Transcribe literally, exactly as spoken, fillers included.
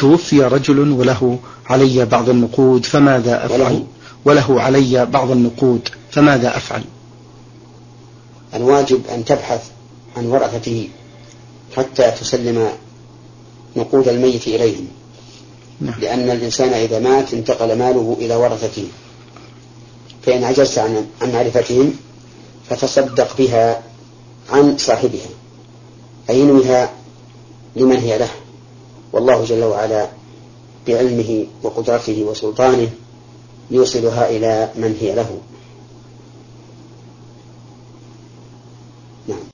توفي رجل وله علي بعض النقود فماذا أفعل؟ وله علي بعض النقود فماذا أفعل؟ الواجب أن تبحث عن ورثته حتى تسلم نقود الميت إليهم، لأن الإنسان إذا مات انتقل ماله إلى ورثته، فإن عجزت عن معرفتهم فتصدق بها عن صاحبها، أي انوها لمن هي له، والله جل وعلا بعلمه وقدرته وسلطانه يوصلها إلى من هي له.